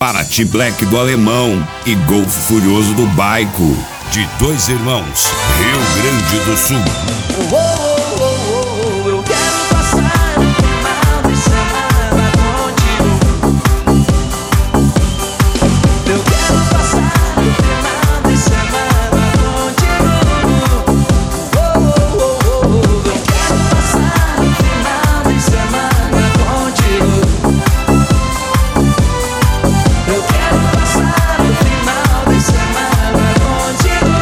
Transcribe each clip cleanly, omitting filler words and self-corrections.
Paraty Black do Alemão e Golf Furioso do Baico. De dois irmãos, Rio Grande do Sul. Eu quero passar o final de semana contigo. Eu quero passar o final de semana contigo. Eu quero passar o final de semana contigo. Eu quero passar o final de semana contigo.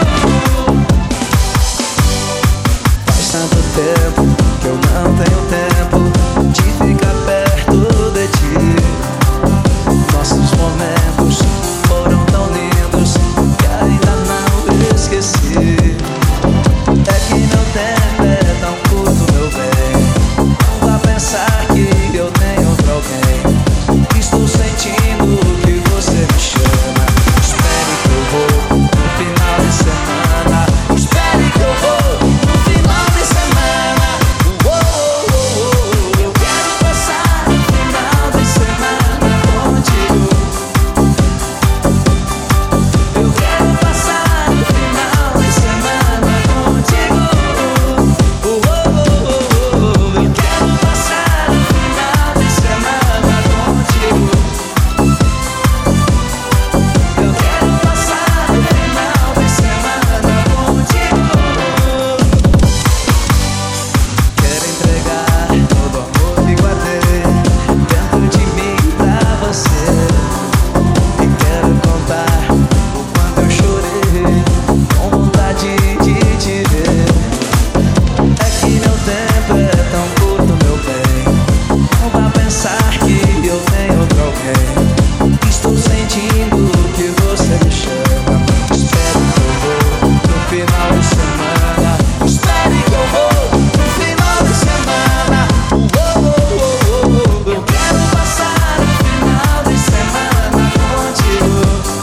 Faz tanto tempo que eu não tenho tempo de ficar perto de ti. Nossos momentos foram tão lindos que ainda não esqueci. É que meu tempo é tão curto, meu bem. Não vá pensar que eu tenho outro alguém. Estou sentindo que você me chama. Espere que eu vou no final de semana. Espere que eu vou no final de semana. Eu quero passar o final de semana contigo. Eu quero passar o final de semana contigo. Eu quero passar o final de semana contigo. Eu quero passar o final de semana contigo. Quero entregar todo o amor que guardei dentro de mim pra você. E quero contar o quanto eu chorei com vontade de te ver. É que meu tempo é tão curto, meu bem. Não vá pensar que eu tenho outro alguém. Estou sentindo que você me chama. Espere que eu vou no final de semana. Espere que eu vou no final de semana. Eu quero passar o final de semana contigo.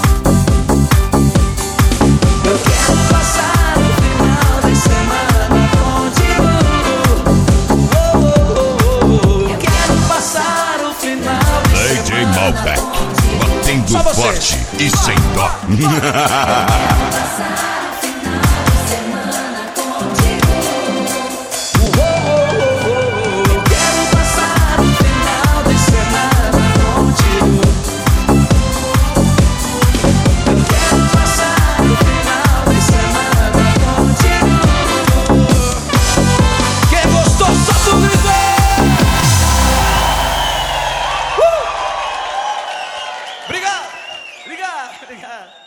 Eu quero passar o final de semana contigo. Eu quero passar o final de DJ semana. Malbec, batendo Só vocês. forte e sem dó. Eu quero passar o final de semana contigo. Eu quero passar o final de semana contigo. Quem gostou, solta o grito! Obrigado, obrigado, obrigado.